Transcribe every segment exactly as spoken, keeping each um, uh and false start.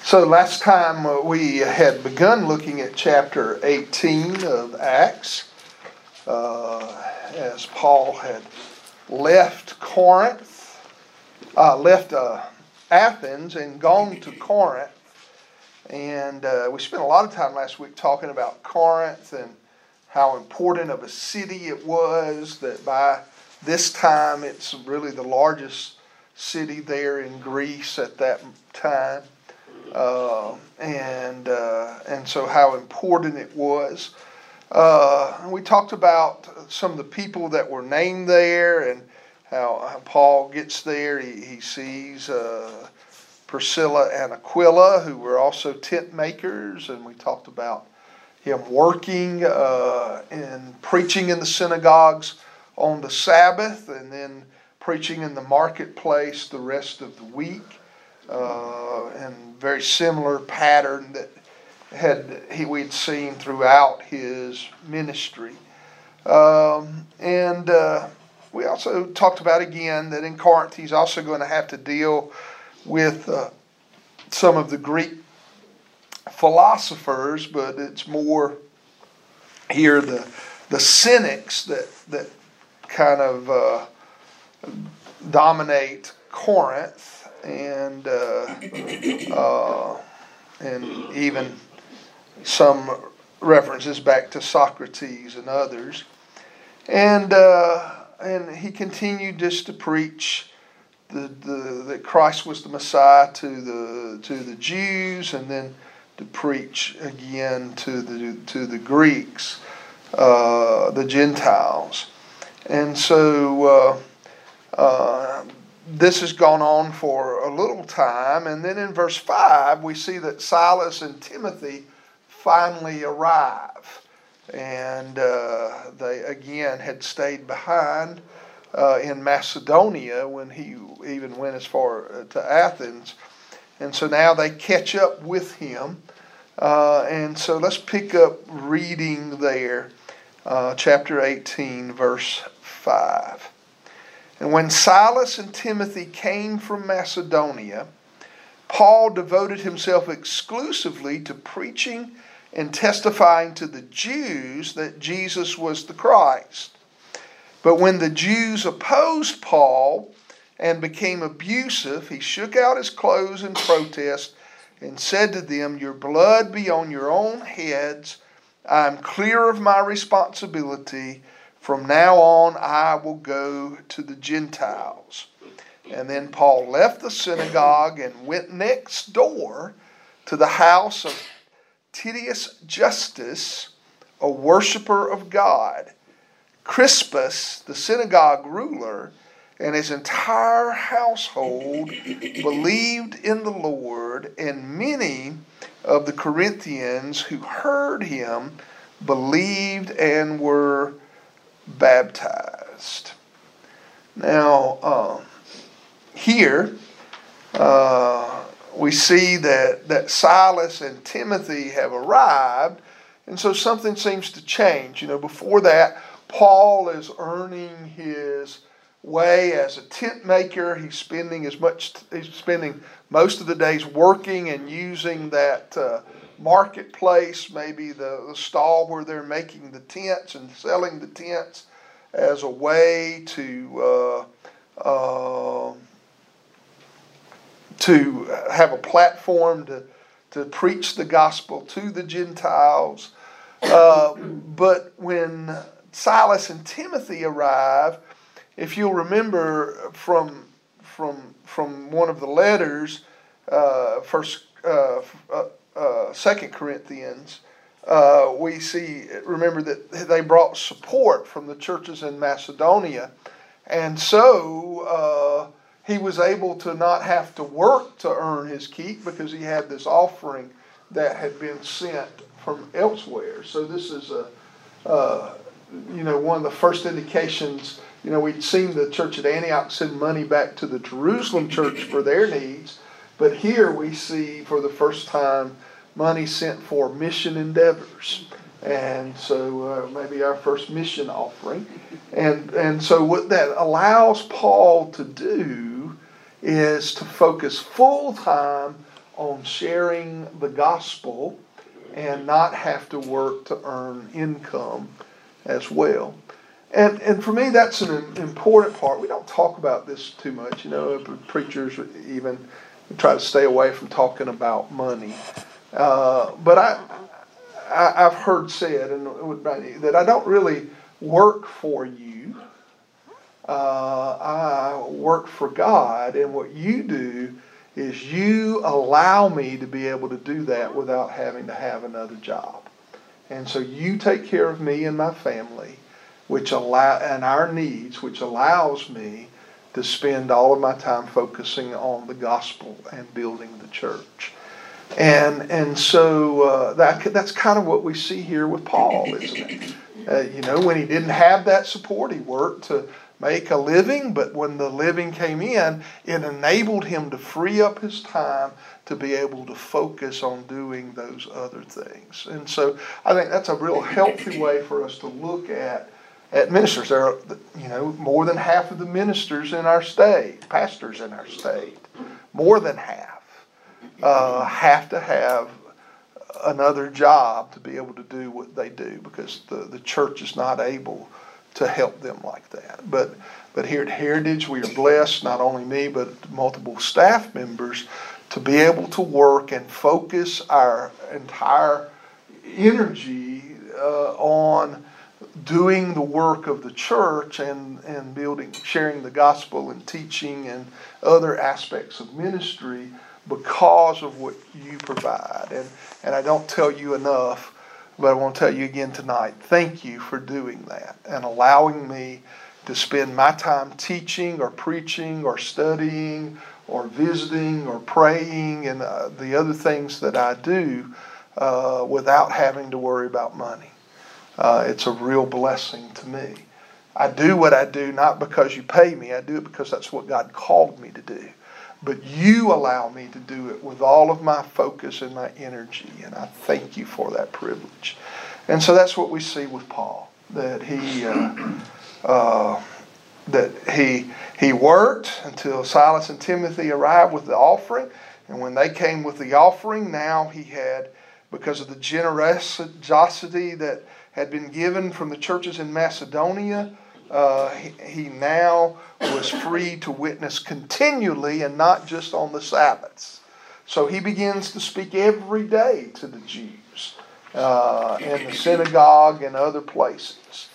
So last time uh, we had begun looking at chapter eighteen of Acts, uh, as Paul had left Corinth, uh, left uh, Athens and gone to Corinth. And uh, we spent a lot of time last week talking about Corinth and how important of a city it was, that by this time it's really the largest city there in Greece at that time. Uh, and uh, and so how important it was. Uh, we talked about some of the people that were named there and how, how Paul gets there. He, he sees uh, Priscilla and Aquila, who were also tent makers, and we talked about him working uh, and preaching in the synagogues on the Sabbath and then preaching in the marketplace the rest of the week. Uh, and very similar pattern that had he we'd seen throughout his ministry. Um, and uh, we also talked about again that in Corinth he's also going to have to deal with uh, some of the Greek philosophers, but it's more here the the cynics that that kind of uh, dominate Corinth. And uh, uh, and even some references back to Socrates and others, and uh, and he continued just to preach the, the that Christ was the Messiah to the to the Jews, and then to preach again to the to the Greeks, uh, the Gentiles, and so. Uh, uh, This has gone on for a little time, and then in verse five we see that Silas and Timothy finally arrive, and uh, they again had stayed behind uh, in Macedonia when he even went as far to Athens, and so now they catch up with him, uh, and so let's pick up reading there, uh, chapter eighteen, verse five. And when Silas and Timothy came from Macedonia, Paul devoted himself exclusively to preaching and testifying to the Jews that Jesus was the Christ. But when the Jews opposed Paul and became abusive, he shook out his clothes in protest and said to them, "Your blood be on your own heads. I am clear of my responsibility. From now on, I will go to the Gentiles." And then Paul left the synagogue and went next door to the house of Titius Justus, a worshiper of God. Crispus, the synagogue ruler, and his entire household believed in the Lord, and many of the Corinthians who heard him believed and were baptized. Now, uh, here uh, we see that, that Silas and Timothy have arrived, and so something seems to change. You know, before that, Paul is earning his way as a tent maker. He's spending as much. He's spending most of the days working and using that Uh, marketplace, maybe the, the stall where they're making the tents and selling the tents, as a way to uh, uh, to have a platform to to preach the gospel to the Gentiles. Uh, but when Silas and Timothy arrive, if you'll remember from from from one of the letters, uh, first. Uh, uh, Uh, Second Corinthians, uh, we see, remember that they brought support from the churches in Macedonia, and so uh, he was able to not have to work to earn his keep because he had this offering that had been sent from elsewhere. So this is a, uh, you know, one of the first indications. You know, we'd seen the church at Antioch send money back to the Jerusalem church for their needs. But here we see for the first time money sent for mission endeavors. And so uh, maybe our first mission offering. And, and so what that allows Paul to do is to focus full time on sharing the gospel and not have to work to earn income as well. And and for me, that's an important part. We don't talk about this too much. You know, preachers even try to stay away from talking about money. Uh, but I, I, I've heard said and that I don't really work for you. Uh, I work for God, and what you do is you allow me to be able to do that without having to have another job. And so you take care of me and my family, which allow and our needs, which allows me to spend all of my time focusing on the gospel and building the church. And and so uh, that that's kind of what we see here with Paul, isn't it? Uh, you know, when he didn't have that support, he worked to make a living, but when the living came in, it enabled him to free up his time to be able to focus on doing those other things. And so I think that's a real healthy way for us to look at at ministers. There are, you know, more than half of the ministers in our state, pastors in our state, more than half, uh, have to have another job to be able to do what they do because the, the church is not able to help them like that. But but here at Heritage, we are blessed, not only me, but multiple staff members, to be able to work and focus our entire energy uh, on doing the work of the church and, and building, sharing the gospel and teaching and other aspects of ministry because of what you provide. And, and I don't tell you enough, but I want to tell you again tonight, thank you for doing that and allowing me to spend my time teaching or preaching or studying or visiting or praying and uh, the other things that I do uh, without having to worry about money. Uh, it's a real blessing to me. I do what I do not because you pay me. I do it because that's what God called me to do. But you allow me to do it with all of my focus and my energy, and I thank you for that privilege. And so that's what we see with Paul, that he uh, uh, that he he worked until Silas and Timothy arrived with the offering, and when they came with the offering, now he had, because of the generosity that had been given from the churches in Macedonia, Uh, he, he now was free to witness continually and not just on the Sabbaths. So he begins to speak every day to the Jews uh, in the synagogue and other places.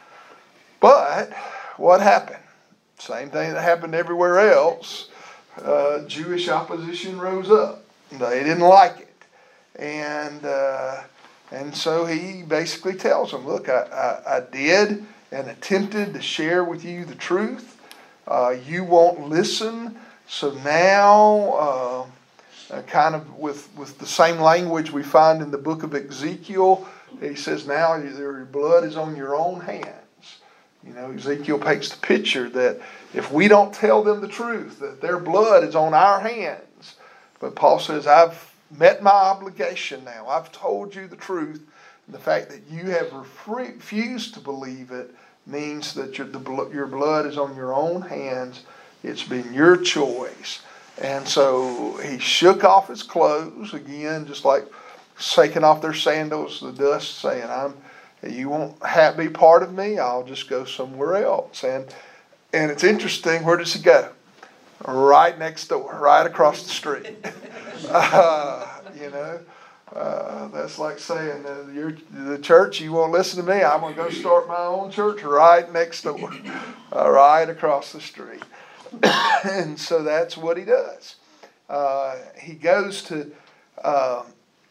But what happened? Same thing that happened everywhere else. Uh, Jewish opposition rose up. They didn't like it. And uh, and so he basically tells them, look, I, I, I did and attempted to share with you the truth. Uh, you won't listen. So now, uh, uh, kind of with, with the same language we find in the book of Ezekiel, he says, now your blood is on your own hands. You know, Ezekiel paints the picture that if we don't tell them the truth, that their blood is on our hands. But Paul says, I've met my obligation now. I've told you the truth. And the fact that you have refused to believe it means that your, the, your blood is on your own hands. It's been your choice. And so he shook off his clothes again, just like shaking off their sandals, the dust, saying, "I'm, you won't have, be part of me. I'll just go somewhere else." And and it's interesting. Where does he go? Right next door, right across the street. uh, you know. Uh, that's like saying, uh, you're, the church, you won't listen to me, I'm going to go start my own church right next door, uh, right across the street. And so that's what he does. Uh, he goes to uh,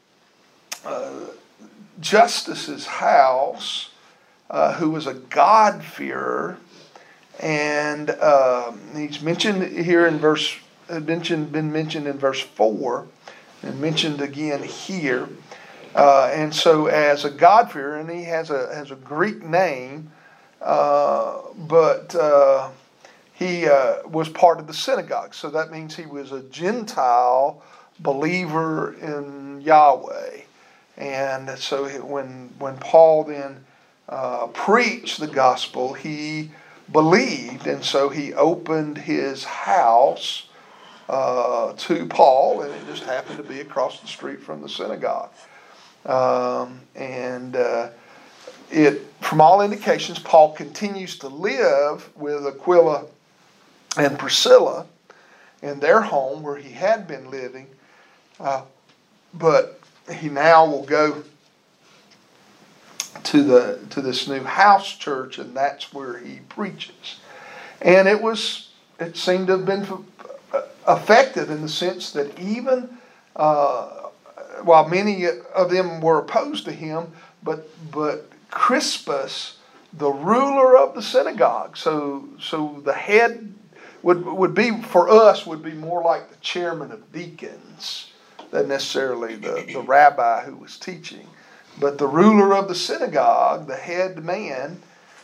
uh, Justus's house, uh, who was a God-fearer, and uh, he's mentioned here in verse, mentioned, been mentioned in verse four, and mentioned again here. Uh, and so as a God-fearer, and he has a has a Greek name, uh, but uh, he uh, was part of the synagogue. So that means he was a Gentile believer in Yahweh. And so when, when Paul then uh, preached the gospel, he believed. And so he opened his house uh, to Paul, and it just happened to be across the street from the synagogue. Um, and uh, it, from all indications, Paul continues to live with Aquila and Priscilla in their home where he had been living, uh, but he now will go to the to this new house church, and that's where he preaches. And it was it seemed to have been effective in the sense that even uh, while many of them were opposed to him, but but Crispus, the ruler of the synagogue, so so the head would would be for us would be more like the chairman of deacons than necessarily the, the rabbi who was teaching. But the ruler of the synagogue, the head man,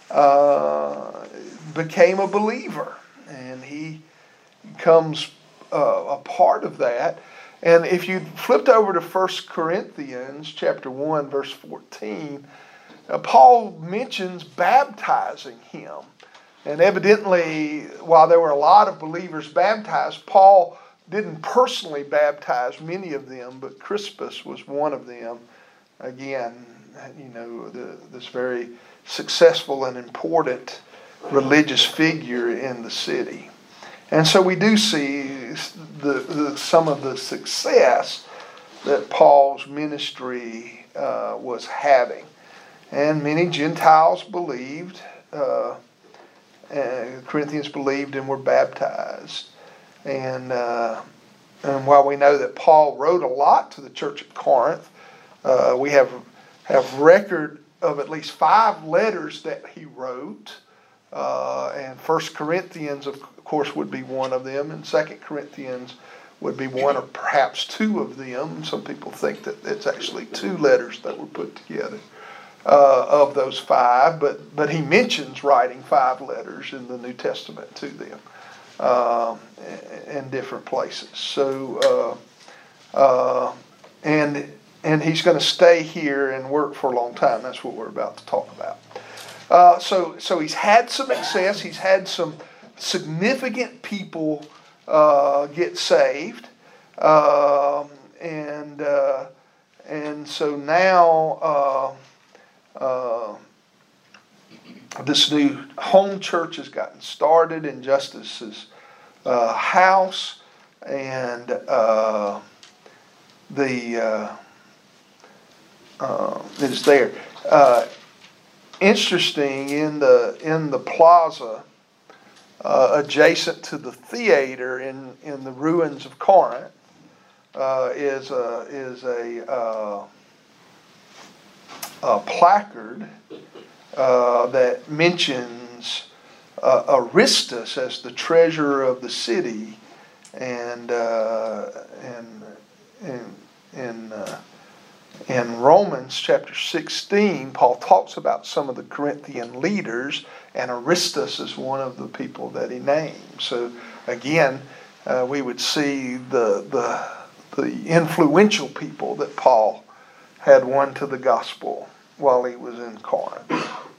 uh, became a believer, and he becomes uh, a part of that. And if you flipped over to First Corinthians chapter one, verse fourteen, uh, Paul mentions baptizing him. And evidently, while there were a lot of believers baptized, Paul didn't personally baptize many of them, but Crispus was one of them. Again, you know, the, this very successful and important religious figure in the city. And so we do see the, the, some of the success that Paul's ministry uh, was having. And many Gentiles believed, uh, and Corinthians believed and were baptized. And, uh, and while we know that Paul wrote a lot to the church at Corinth, Uh, we have have record of at least five letters that he wrote, uh, and First Corinthians, of course, would be one of them, and Second Corinthians would be one or perhaps two of them. Some people think that it's actually two letters that were put together uh, of those five, but but he mentions writing five letters in the New Testament to them uh, in different places. So uh, uh, and. And he's going to stay here and work for a long time. That's what we're about to talk about. Uh, so, so he's had some success. He's had some significant people uh, get saved, um, and uh, and so now uh, uh, this new home church has gotten started in Justice's uh, house, and uh, the. Uh, Uh, is there. Uh, interesting, in the in the plaza uh, adjacent to the theater in, in the ruins of Corinth uh, is a is a, uh, a placard uh, that mentions uh, Aristus as the treasurer of the city, and uh, and and and. Uh, In Romans chapter sixteen, Paul talks about some of the Corinthian leaders, and Aristus is one of the people that he names. So again, uh, we would see the, the the influential people that Paul had won to the gospel while he was in Corinth.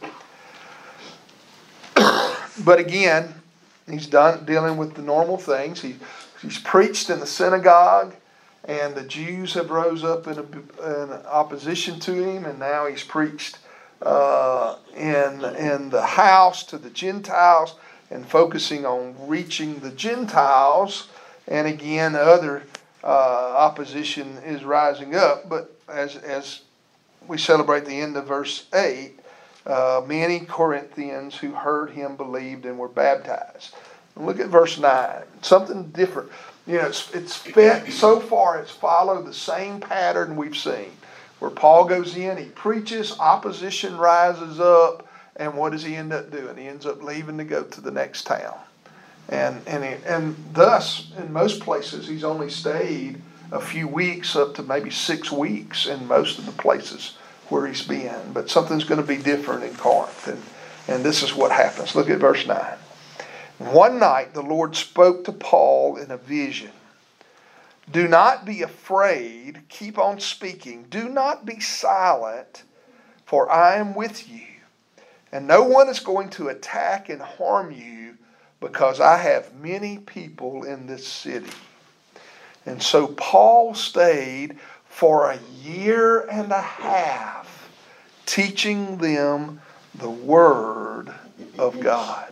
But again, he's done dealing with the normal things. He he's preached in the synagogue. And the Jews have rose up in, a, in opposition to him, and now he's preached uh, in in the house to the Gentiles, and focusing on reaching the Gentiles. And again, other uh, opposition is rising up. But as as we celebrate the end of verse eight, uh, many Corinthians who heard him believed and were baptized. And look at verse nine. Something different. You know, it's, it's fit, so far it's followed the same pattern we've seen. Where Paul goes in, he preaches, opposition rises up, and what does he end up doing? He ends up leaving to go to the next town. And and he, and thus, in most places, he's only stayed a few weeks, up to maybe six weeks in most of the places where he's been. But something's going to be different in Corinth, and, and this is what happens. Look at verse nine. One night the Lord spoke to Paul in a vision. Do not be afraid. Keep on speaking. Do not be silent, for I am with you. And no one is going to attack and harm you, because I have many people in this city. And so Paul stayed for a year and a half teaching them the Word of God.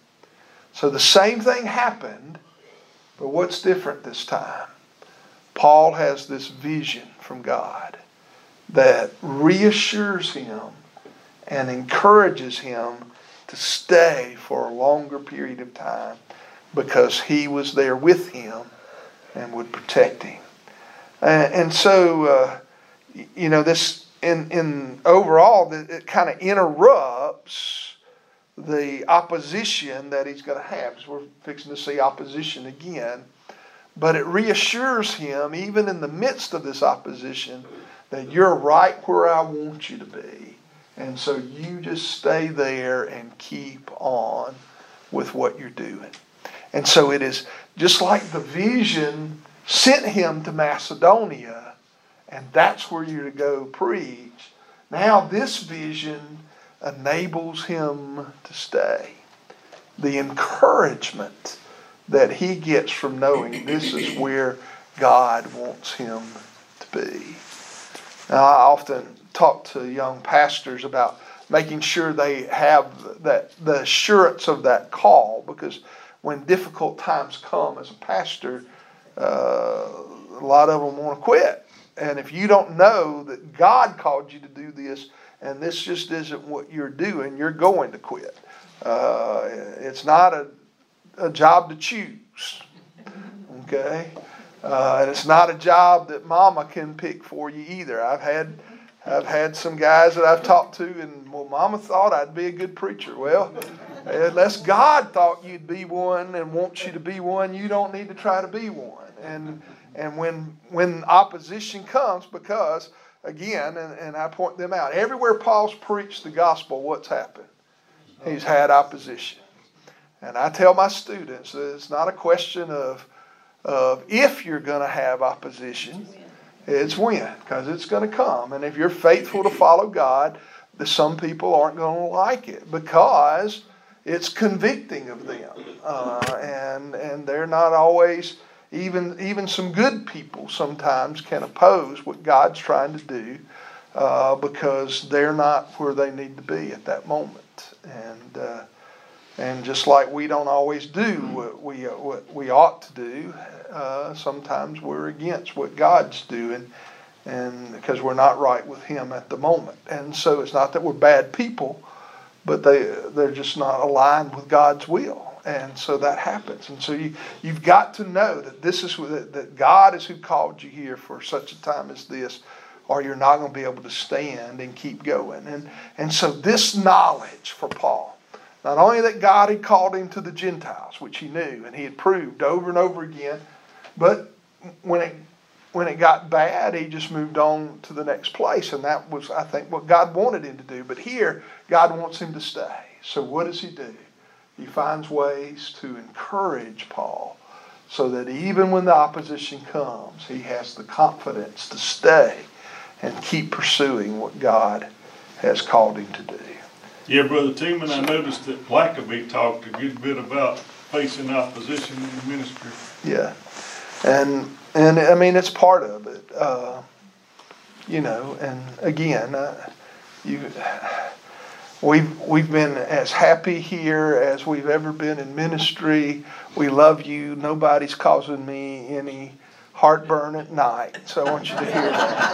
So the same thing happened, but what's different this time? Paul has this vision from God that reassures him and encourages him to stay for a longer period of time because he was there with him and would protect him. And, and so, uh, you know, this in, in overall, it kind of interrupts the opposition that he's going to have. So we're fixing to see opposition again. But it reassures him, even in the midst of this opposition, that you're right where I want you to be. And so you just stay there and keep on with what you're doing. And so it is just like the vision sent him to Macedonia, and that's where you're to go preach. Now this vision enables him to stay. The encouragement that he gets from knowing this is where God wants him to be. Now, I often talk to young pastors about making sure they have that the assurance of that call, because when difficult times come as a pastor, uh, a lot of them want to quit. And if you don't know that God called you to do this, and this just isn't what you're doing, you're going to quit. Uh, it's not a a job to choose, okay? Uh, and it's not a job that mama can pick for you either. I've had I've had some guys that I've talked to, and well, mama thought I'd be a good preacher. Well, unless God thought you'd be one and wants you to be one, you don't need to try to be one. And and when when opposition comes, because again, and, and I point them out, everywhere Paul's preached the gospel, what's happened? He's had opposition. And I tell my students that it's not a question of, of if you're going to have opposition, it's when, because it's going to come. And if you're faithful to follow God, some people aren't going to like it because it's convicting of them. Uh, and and they're not always, even, even some good people sometimes can oppose what God's trying to do uh, because they're not where they need to be at that moment. And uh, And just like we don't always do what we what we ought to do, uh, sometimes we're against what God's doing, and because we're not right with Him at the moment. And so it's not that we're bad people, but they they're just not aligned with God's will, and so that happens. And so you you've got to know that this is that God is who called you here for such a time as this, or you're not going to be able to stand and keep going. And and so this knowledge for Paul. Not only that God had called him to the Gentiles, which he knew, and he had proved over and over again, but when it when it got bad, he just moved on to the next place, and that was, I think, what God wanted him to do. But here, God wants him to stay. So what does he do? He finds ways to encourage Paul so that even when the opposition comes, he has the confidence to stay and keep pursuing what God has called him to do. Yeah, Brother Tiemann, I noticed that Blackaby talked a good bit about facing opposition in the ministry. Yeah, and and I mean it's part of it, uh, you know. And again, uh, you we've we've been as happy here as we've ever been in ministry. We love you. Nobody's causing me any heartburn at night, so I want you to hear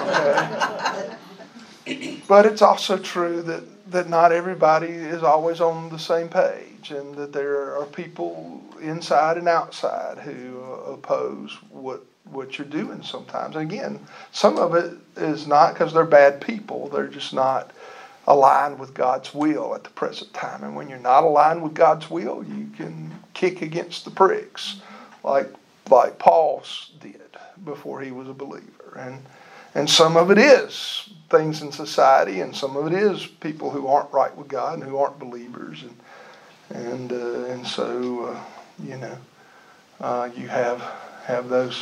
that. Okay. But it's also true that. that not everybody is always on the same page, and that there are people inside and outside who oppose what what you're doing sometimes. And again, some of it is not because they're bad people. They're just not aligned with God's will at the present time. And when you're not aligned with God's will, you can kick against the pricks like like Paul did before he was a believer. And And some of it is things in society, and some of it is people who aren't right with God and who aren't believers, and and uh, and so uh, you know uh, you have have those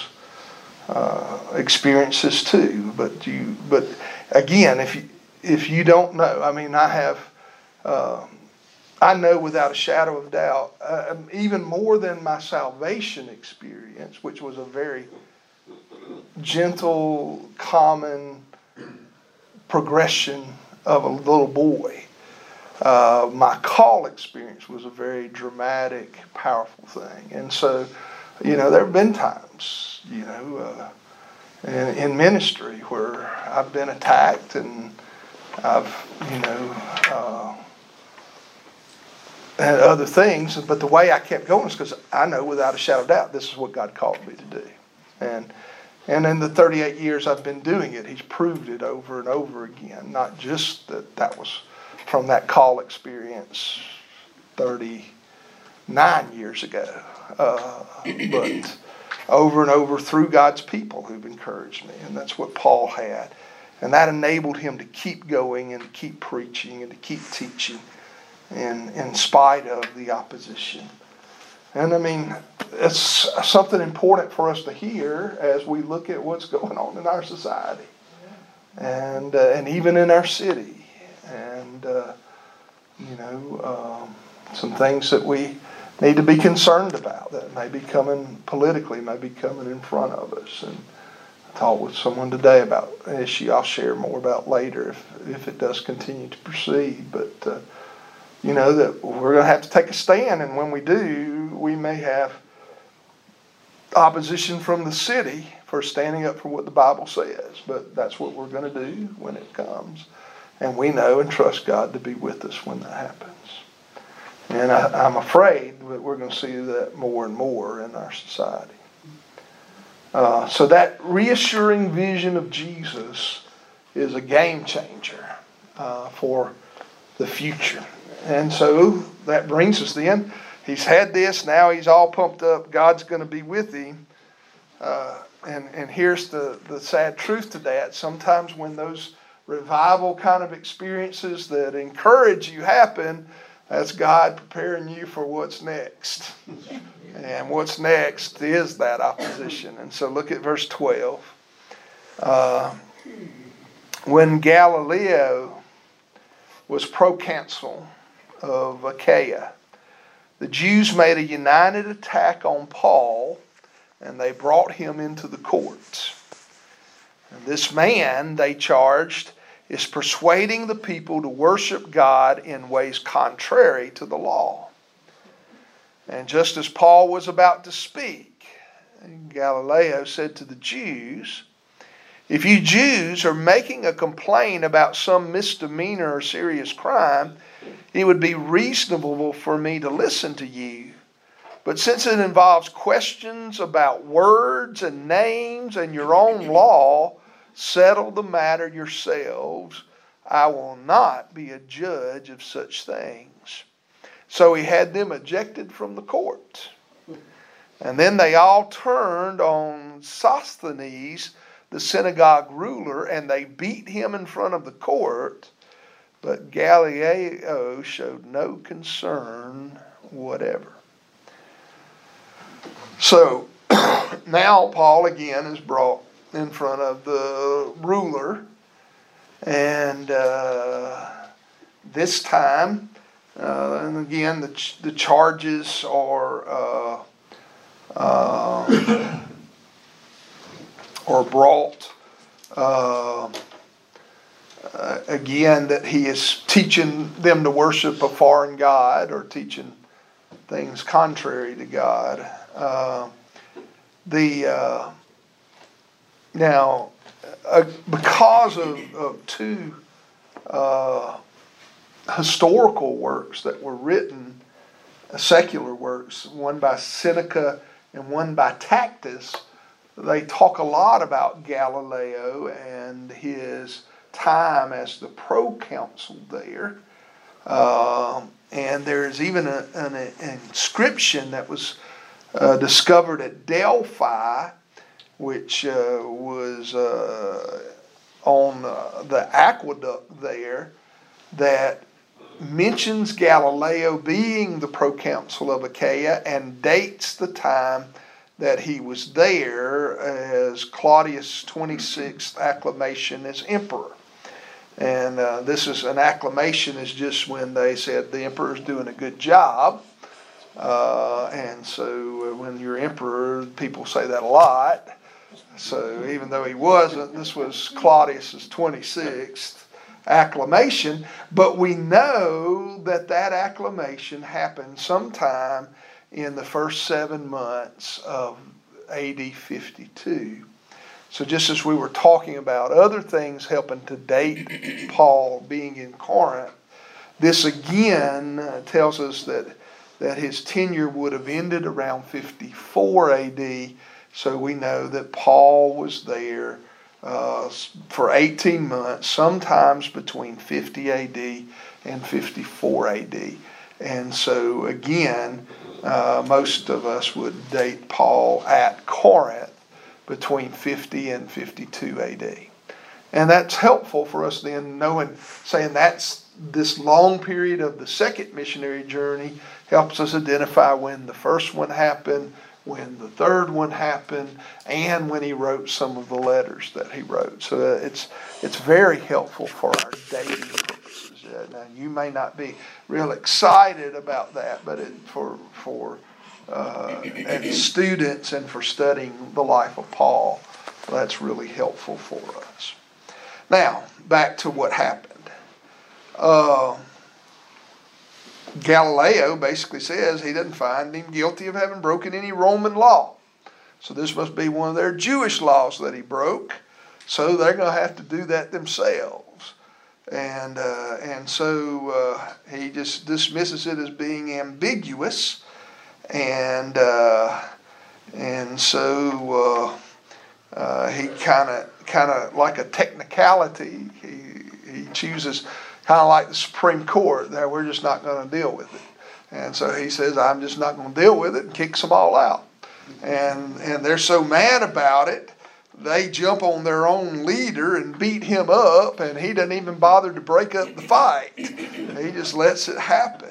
uh, experiences too. But you but again, if you if you don't know, I mean, I have uh, I know without a shadow of doubt, uh, even more than my salvation experience, which was a very gentle, common progression of a little boy. Uh, my call experience was a very dramatic, powerful thing. And so, you know, there have been times, you know, uh, in, in ministry where I've been attacked and I've, you know, uh, and other things. But the way I kept going is because I know without a shadow of doubt this is what God called me to do. And and in the thirty-eight years I've been doing it, He's proved it over and over again. Not just that that was from that call experience thirty-nine years ago, uh, but over and over through God's people who've encouraged me. And that's what Paul had. And that enabled him to keep going and to keep preaching and to keep teaching in, in spite of the opposition. And I mean, it's something important for us to hear as we look at what's going on in our society. And, uh, and even in our city. And, uh, you know, um, some things that we need to be concerned about that may be coming politically, may be coming in front of us. And I talked with someone today about an issue I'll share more about later if, if it does continue to proceed. But, uh, you know, that we're going to have to take a stand. And when we do, we may have opposition from the city for standing up for what the Bible says. But that's what we're going to do when it comes. And we know and trust God to be with us when that happens. And I, I'm afraid that we're going to see that more and more in our society. Uh, so that reassuring vision of Jesus is a game changer uh, for the future. And so that brings us then. He's had this. Now he's all pumped up. God's going to be with him. Uh, and, and here's the, the sad truth to that. Sometimes when those revival kind of experiences that encourage you happen, that's God preparing you for what's next. And what's next is that opposition. And so look at verse twelve. Uh, when Galileo was proconsul of Achaia, the Jews made a united attack on Paul, and they brought him into the courts. And this man, they charged, is persuading the people to worship God in ways contrary to the law. And just as Paul was about to speak, Galileo said to the Jews, "If you Jews are making a complaint about some misdemeanor or serious crime, it would be reasonable for me to listen to you. But since it involves questions about words and names and your own law, settle the matter yourselves. I will not be a judge of such things." So he had them ejected from the court. And then they all turned on Sosthenes, the synagogue ruler, and they beat him in front of the court. But Galileo showed no concern whatever. So now Paul again is brought in front of the ruler, and uh, this time, uh, and again, the ch- the charges are uh, uh, are brought uh, uh, again that he is teaching them to worship a foreign god or teaching things contrary to God. Uh, the uh, Now, uh, because of, of two uh, historical works that were written, uh, secular works, one by Seneca and one by Tacitus, they talk a lot about Galileo and his time as the proconsul there. Uh, and there's even a, an, an inscription that was uh, discovered at Delphi, which uh, was uh, on uh, the aqueduct there, that mentions Galileo being the proconsul of Achaia and dates the time that he was there as Claudius' twenty-sixth acclamation as emperor. And uh, this is an acclamation is just when they said the emperor's doing a good job. Uh, and so when you're emperor, people say that a lot. So even though he wasn't, this was Claudius's twenty-sixth acclamation, but we know that that acclamation happened sometime in the first seven months of A D fifty-two. So just as we were talking about other things helping to date Paul being in Corinth, this again tells us that, that his tenure would have ended around fifty-four A D, so we know that Paul was there uh, for eighteen months, sometimes between fifty A D and fifty-four A D. And so again, uh, most of us would date Paul at Corinth between fifty and fifty-two A D. And that's helpful for us then, knowing, saying that's this long period of the second missionary journey helps us identify when the first one happened, when the third one happened, and when he wrote some of the letters that he wrote. So it's it's very helpful for our dating purposes. Uh, now you may not be real excited about that, but it, for for uh, and students and for studying the life of Paul, that's really helpful for us. Now back to what happened. Uh, Galileo basically says he doesn't find him guilty of having broken any Roman law. So this must be one of their Jewish laws that he broke. So they're going to have to do that themselves. And uh, and so uh, he just dismisses it as being ambiguous. And uh, and so uh, uh, he kind of kind of like a technicality. He he chooses. Kind of like the Supreme Court, there we're just not going to deal with it. And so he says, I'm just not going to deal with it, and kicks them all out. And and they're so mad about it, they jump on their own leader and beat him up, and he doesn't even bother to break up the fight. He just lets it happen.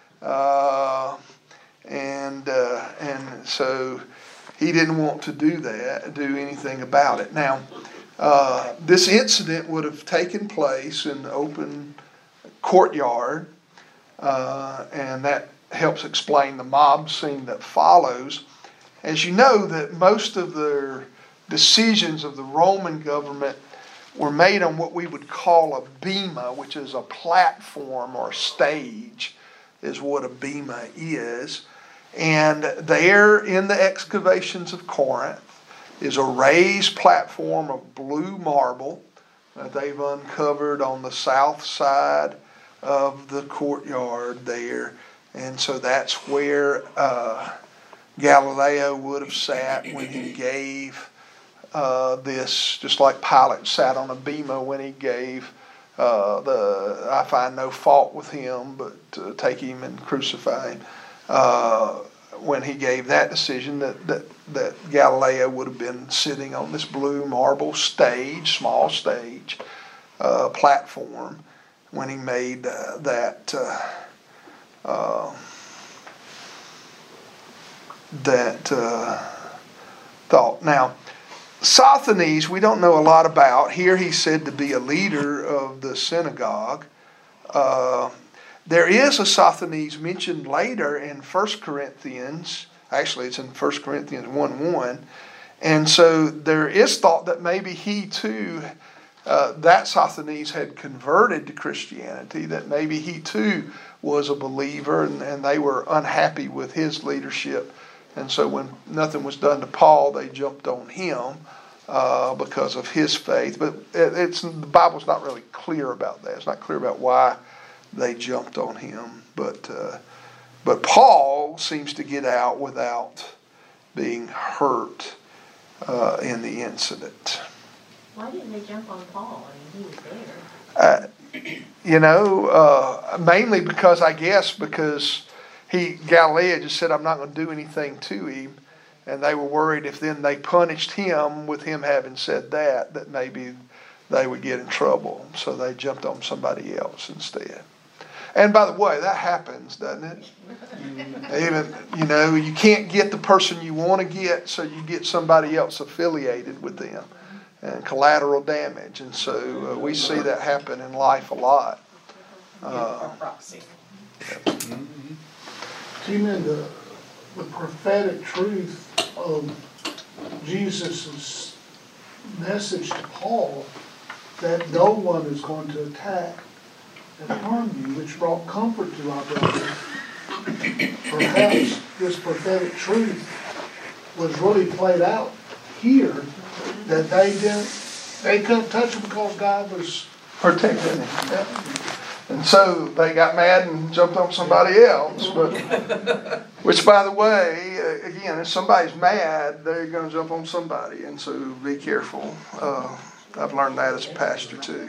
Uh, and uh, and so he didn't want to do that, do anything about it. Now, uh, this incident would have taken place in the open courtyard, uh, and that helps explain the mob scene that follows. As you know, that most of the decisions of the Roman government were made on what we would call a bema, which is a platform or stage, is what a bema is. And there in the excavations of Corinth is a raised platform of blue marble that they've uncovered on the south side of the courtyard there. And so that's where uh, Galileo would have sat when he gave uh, this, just like Pilate sat on a bema when he gave uh, the, I find no fault with him, but uh, take him and crucify him. Uh, when he gave that decision, that, that, that Galileo would have been sitting on this blue marble stage, small stage, uh, platform, when he made uh, that uh, uh, that uh, thought. Now, Sosthenes, we don't know a lot about. Here he's said to be a leader of the synagogue. Uh, there is a Sosthenes mentioned later in First Corinthians. Actually, it's in First Corinthians one one. And so there is thought that maybe he too, uh, that Sosthenes had converted to Christianity, that maybe he too was a believer, and, and they were unhappy with his leadership. And so when nothing was done to Paul, they jumped on him uh, because of his faith. But it, it's the Bible's not really clear about that. It's not clear about why they jumped on him. But uh, but Paul seems to get out without being hurt uh, in the incident. Why didn't they jump on Paul? I mean, he was there. Uh, you know, uh, mainly because I guess because he Galileo just said, I'm not going to do anything to him. And they were worried if then they punished him with him having said that, that maybe they would get in trouble. So they jumped on somebody else instead. And by the way, that happens, doesn't it? Even, you know, you can't get the person you want to get, so you get somebody else affiliated with them. And collateral damage. And so uh, we see that happen in life a lot. Uh, Amen. The, the prophetic truth of Jesus' message to Paul that no one is going to attack and harm you, which brought comfort to our brothers. Perhaps this prophetic truth was really played out here, that they didn't, they couldn't touch him because God was protecting him. Yep. And so they got mad and jumped on somebody else. But which, by the way, again, if somebody's mad, they're going to jump on somebody. And so be careful. Uh, I've learned that as a pastor too.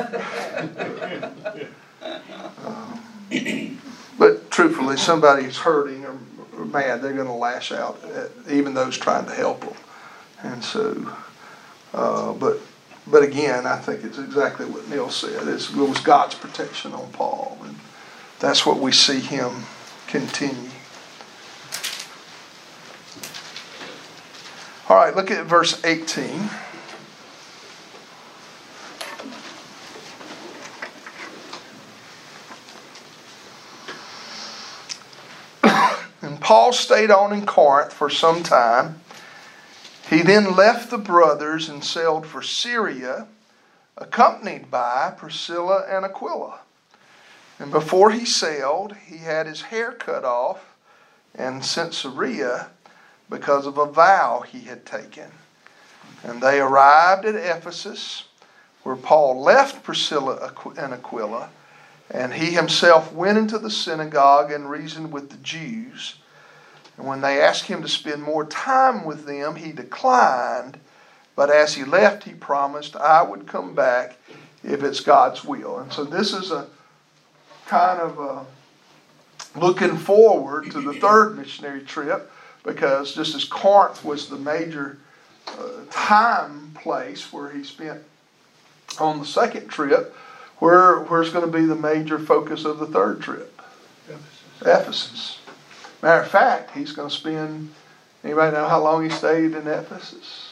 Uh, but truthfully, somebody's hurting or, or mad, they're going to lash out at even those trying to help them. And so, uh, but but again, I think it's exactly what Neil said. It's, it was God's protection on Paul, and that's what we see him continue. All right, look at verse eighteen. And Paul stayed on in Corinth for some time. He then left the brothers and sailed for Syria, accompanied by Priscilla and Aquila. And before he sailed, he had his hair cut off in Caesarea because of a vow he had taken. And they arrived at Ephesus, where Paul left Priscilla and Aquila, and he himself went into the synagogue and reasoned with the Jews. And when they asked him to spend more time with them, he declined. But as he left, he promised, I would come back if it's God's will. And so this is a kind of a looking forward to the third missionary trip, because just as Corinth was the major uh, time place where he spent on the second trip, where where's going to be the major focus of the third trip? Ephesus. Ephesus. Matter of fact, he's going to spend, anybody know how long he stayed in Ephesus?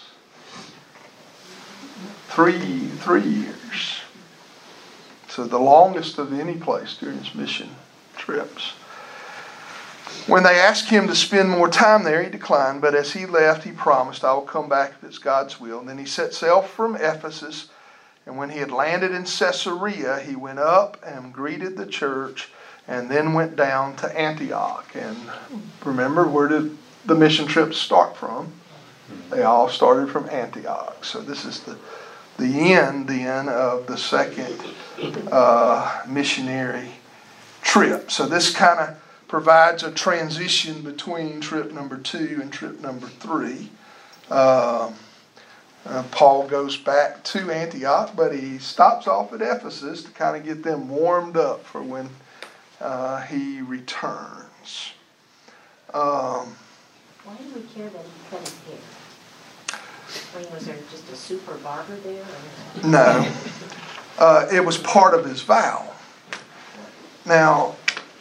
Three, three years. So the longest of any place during his mission trips. When they asked him to spend more time there, he declined, but as he left, he promised, I will come back if it's God's will. And then he set sail from Ephesus, and when he had landed in Caesarea, he went up and greeted the church, and then went down to Antioch. And remember, where did the mission trips start from? They all started from Antioch. So this is the, the end, then, of the second uh, missionary trip. So this kind of provides a transition between trip number two and trip number three. Uh, uh, Paul goes back to Antioch, but he stops off at Ephesus to kind of get them warmed up for when Uh, he returns. Um, Why do we care that he cut his hair? I mean, was there just a super barber there? Or? No. Uh, it was part of his vow. Now,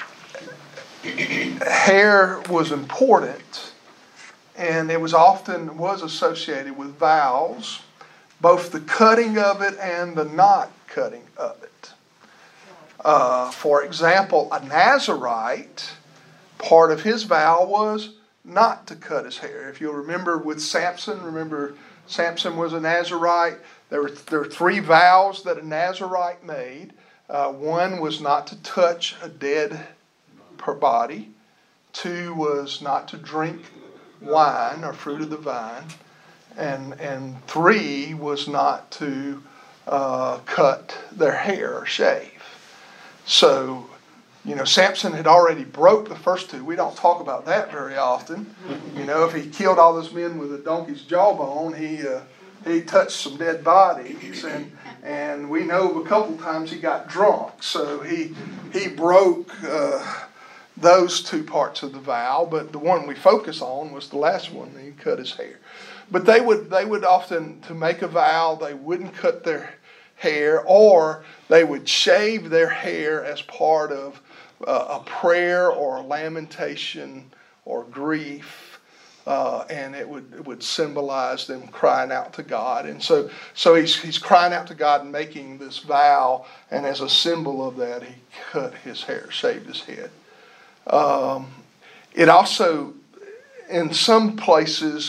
hair was important, and it was often was associated with vows, both the cutting of it and the not cutting of it. Uh, for example, a Nazirite, part of his vow was not to cut his hair. If you'll remember with Samson, remember Samson was a Nazirite. There were, there were three vows that a Nazirite made. Uh, one was not to touch a dead body. Two was not to drink wine or fruit of the vine. And, and three was not to uh, cut their hair or shave. So, you know, Samson had already broke the first two. We don't talk about that very often. You know, if he killed all those men with a donkey's jawbone, he uh, he touched some dead bodies, and and we know a couple times he got drunk. So he he broke uh, those two parts of the vow. But the one we focus on was the last one. He cut his hair. But they would they would often, to make a vow, they wouldn't cut their hair, or they would shave their hair as part of uh, a prayer or a lamentation or grief, uh, and it would it would symbolize them crying out to God. And so so he's he's crying out to God and making this vow, and as a symbol of that, he cut his hair, shaved his head. Um, it also, in some places,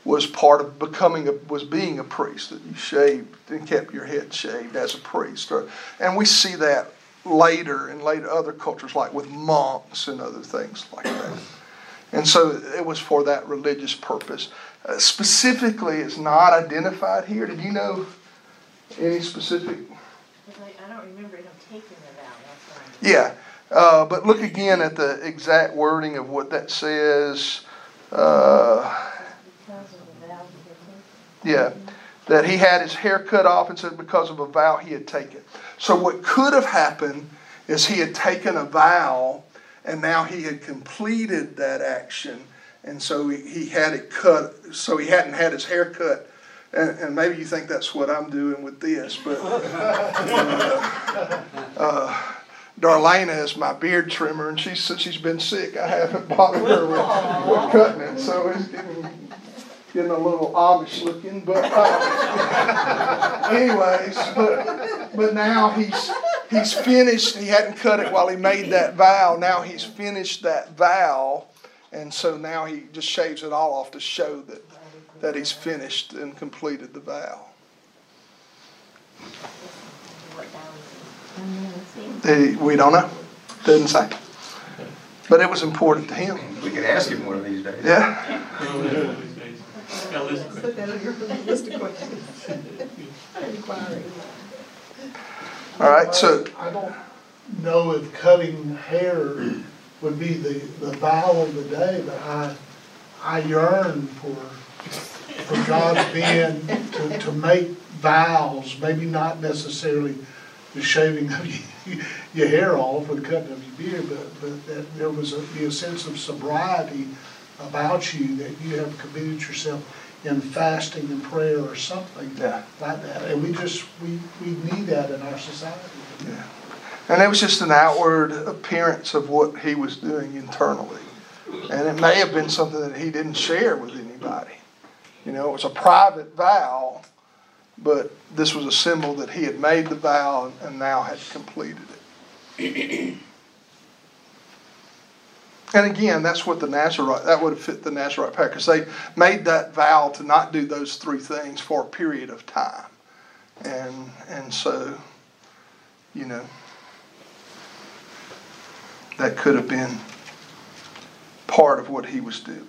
was part of becoming a, was being a priest, that you shaved and kept your head shaved as a priest. Or, and we see that later in later other cultures, like with monks and other things like that. And so it was for that religious purpose. Uh, specifically, it's not identified here. Did you know any specific? I don't remember him taking it out, that's why. Yeah, uh, but look again at the exact wording of what that says. Uh, Because of the vow he yeah, that he had his hair cut off and said because of a vow he had taken. So what could have happened is he had taken a vow and now he had completed that action, and so he, he had it cut, so he hadn't had his hair cut. And, and maybe you think that's what I'm doing with this, but uh, uh, Darlena is my beard trimmer, and she since she's been sick, I haven't bothered her with, with cutting it, so it's getting getting a little Amish looking. But uh, anyways, but but now he's he's finished. He hadn't cut it while he made that vow. Now he's finished that vow, and so now he just shaves it all off to show that. that he's finished and completed the vow. He, we don't know. Doesn't say. But it was important to him. We could ask him one of these days. Yeah. All right, so. I don't know if cutting hair would be the, the vow of the day, but I, I yearn for for God's being to, to make vows, maybe not necessarily the shaving of you, your hair off or the cutting of your beard, but, but that there was a, be a sense of sobriety about you, that you have committed yourself in fasting and prayer or something yeah. like that. And we just, we, we need that in our society. Yeah. And it was just an outward appearance of what he was doing internally. And it may have been something that he didn't share with anybody. You know, it was a private vow, but this was a symbol that he had made the vow and now had completed it. And again, that's what the Nazarite, that would have fit the Nazarite pact, because they made that vow to not do those three things for a period of time. And, and so, you know, that could have been part of what he was doing.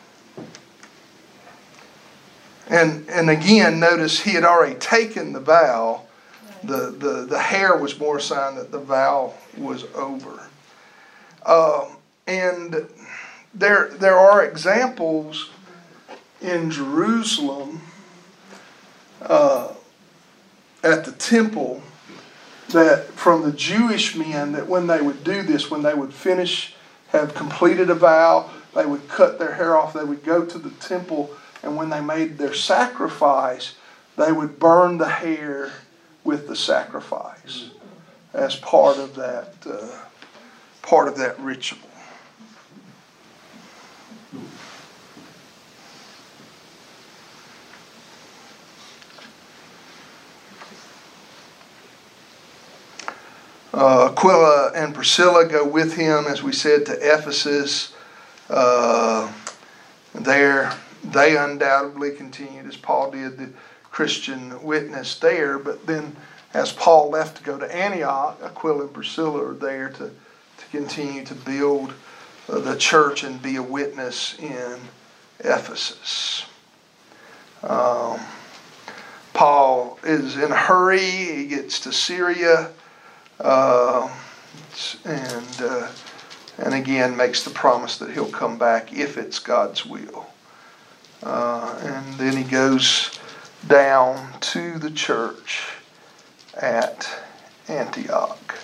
And and again, notice he had already taken the vow. The, the, the hair was more a sign that the vow was over. Um, and there there are examples in Jerusalem uh, at the temple that from the Jewish men that when they would do this, when they would finish, have completed a vow, they would cut their hair off, they would go to the temple, and when they made their sacrifice, they would burn the hair with the sacrifice as part of that uh, part of that ritual. Uh, Aquila and Priscilla go with him, as we said, to Ephesus. Uh, there. They undoubtedly continued, as Paul did, the Christian witness there. But then as Paul left to go to Antioch, Aquila and Priscilla are there to, to continue to build uh, the church and be a witness in Ephesus. Um, Paul is in a hurry. He gets to Syria uh, and, uh, and again makes the promise that he'll come back if it's God's will. Uh, and then he goes down to the church at Antioch.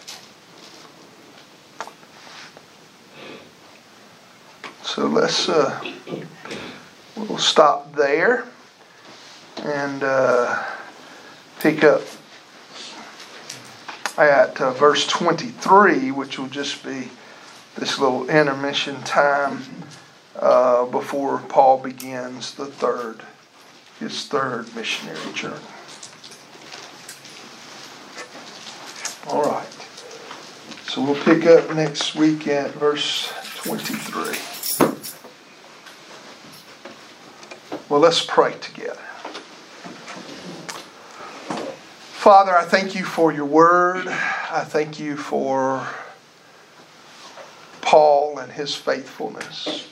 So let's uh, we'll stop there and uh, pick up at uh, verse twenty-three, which will just be this little intermission time Uh, before Paul begins the third, his third missionary journey. All right. So we'll pick up next week at verse twenty-three. Well, let's pray together. Father, I thank you for your word. I thank you for Paul and his faithfulness.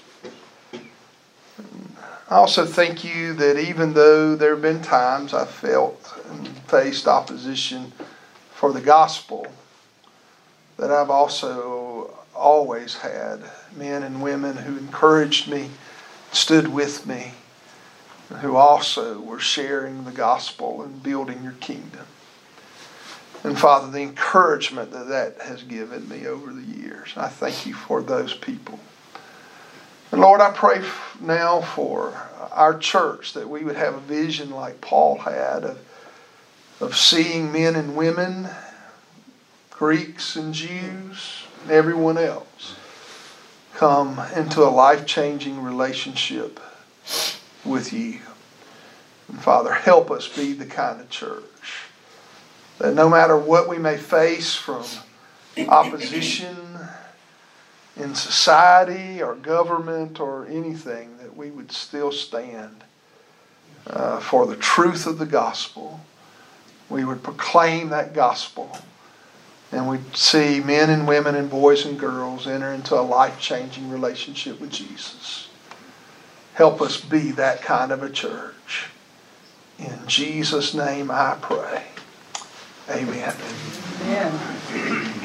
I also thank you that even though there have been times I felt and faced opposition for the gospel, that I've also always had men and women who encouraged me, stood with me, who also were sharing the gospel and building your kingdom. And Father, the encouragement that that has given me over the years, I thank you for those people. And Lord, I pray now for our church that we would have a vision like Paul had of, of seeing men and women, Greeks and Jews, and everyone else come into a life-changing relationship with you. And Father, help us be the kind of church that no matter what we may face from opposition in society or government or anything, that we would still stand uh, for the truth of the gospel. We would proclaim that gospel, and we'd see men and women and boys and girls enter into a life-changing relationship with Jesus. Help us be that kind of a church. In Jesus' name I pray. Amen. Amen.